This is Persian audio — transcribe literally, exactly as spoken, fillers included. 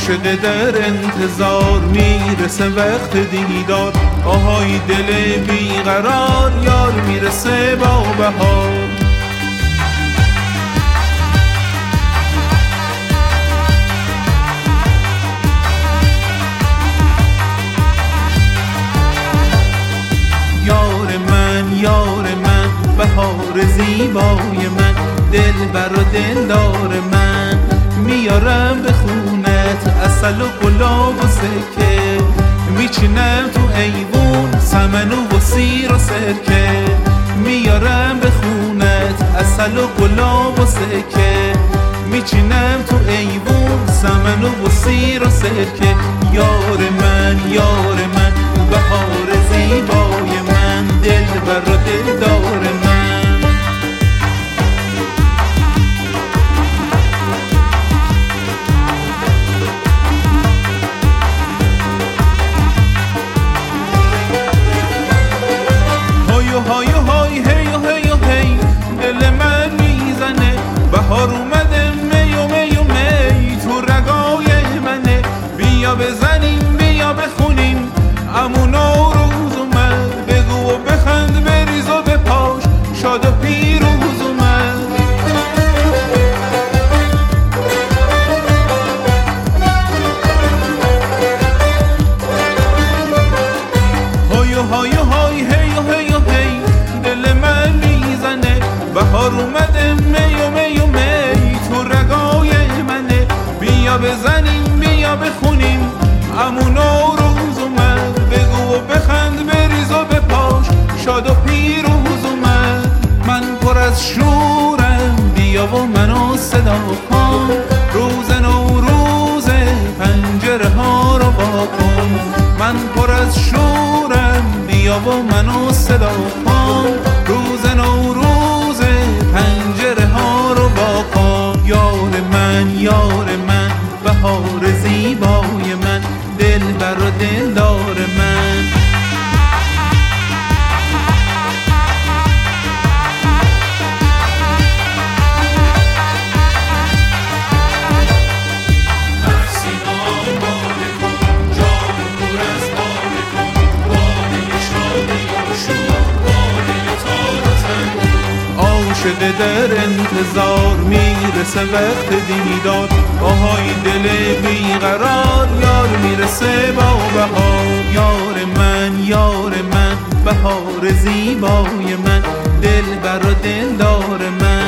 عاشق در انتظار میرسه وقت دیدار، آهای دل بیقرار یار میرسه با بهار. یار من یار من بهار زیبای من، دلبر و دلدار من، میارم به خونت عسل و گلاب و سکه، میچینم تو ایوون سمن و سیر و سرکه، میارم به خونت عسل و گلاب و سکه، میچینم تو ایوون سمن و سیر و سرکه. یار من یار من بهار زیبای من، دلبر و دلدار من. های های هی و هی و هی دل من میزنه، بهار اومده می و می و می تو رگای منه، بیا بزنیم بیا بخونیم عمو نوروز اومد، بگو و بخند بریز و بپاش شاد و پیروز اومد. های های های هی و هی و هی دل من میزنه، بهار اومده می و می و می تو رگای منه، بیا بزنیم بیا بخونیم عمو نوروز اومد، بگو و بخند بریز و بپاش شاد و پیروز اومد. من پر از شورم بیا و منو صدا کن، روز نوروز پنجره ها رو وا کن. من پر از شورم بیا و منو صدا کن، روز نوروز پنجره ها رو وا کن. یار من یار من بهار زیبای من، دلبر و دلدار من. عاشق در انتظار میرسه وقت دیدار، آهای دل بیقرار یار میرسه با بهار. یار من یار من بهار زیبای من، دلبر و دلدار من.